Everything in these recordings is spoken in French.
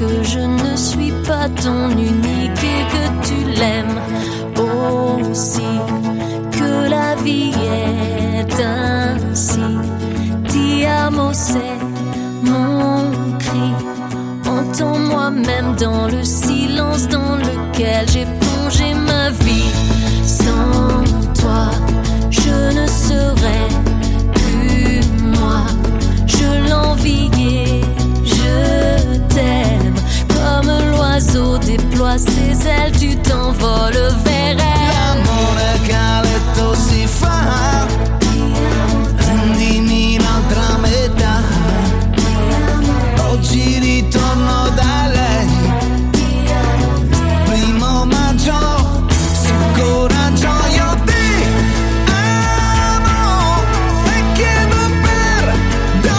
que je ne suis pas ton unique et que tu l'aimes aussi, que la vie est ainsi. Ti amo, c'est mon cri. Entends-moi même dans le silence dans lequel j'ai plongé ma vie. Sans toi, je ne serais plus moi. Je l'envie et je t'aime. Comme l'oiseau déploie ses ailes, tu t'envoles vers elle. L'amore che a letto si fa, rendimi l'altra metà. Oggi ritorno da lei, primo maggio, su coraggio io ti amo e chiedo perdono.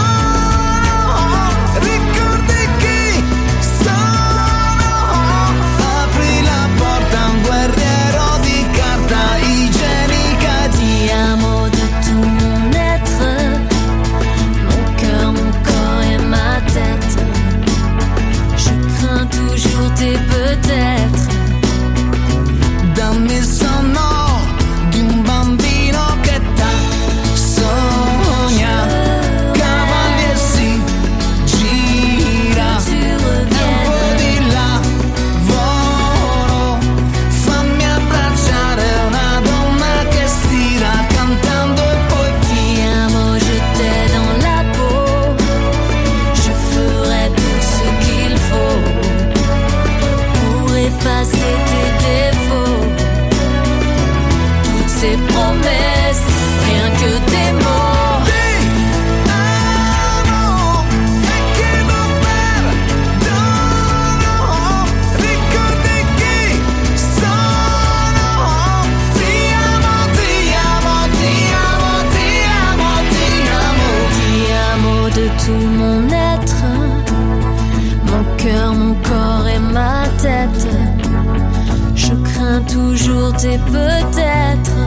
Ricordi chi sono, apri la porta a un guerriero di carta igienica. Ti amo de tout mon être, mon cœur, mon corps et ma tête. Je crains toujours tes peut-être. Dammi il sonno di un bambino che sogna, cavalli e si gira, Tu tempo reviens. di lavoro, fammi abbracciare una donna che stira cantando e poi Ti amo, je t'ai dans la peau. Je ferai tout ce qu'il faut pour effacer tes défauts. Toutes ces promesses, rien que des mots. ti amo e chiedo perdono. Ricordi chi sono, ti amo, ti amo, ti amo, ti amo, ti amo. Ti amo de tout mon être, mon cœur, mon corps et ma tête. Je crains toujours tes peut-être.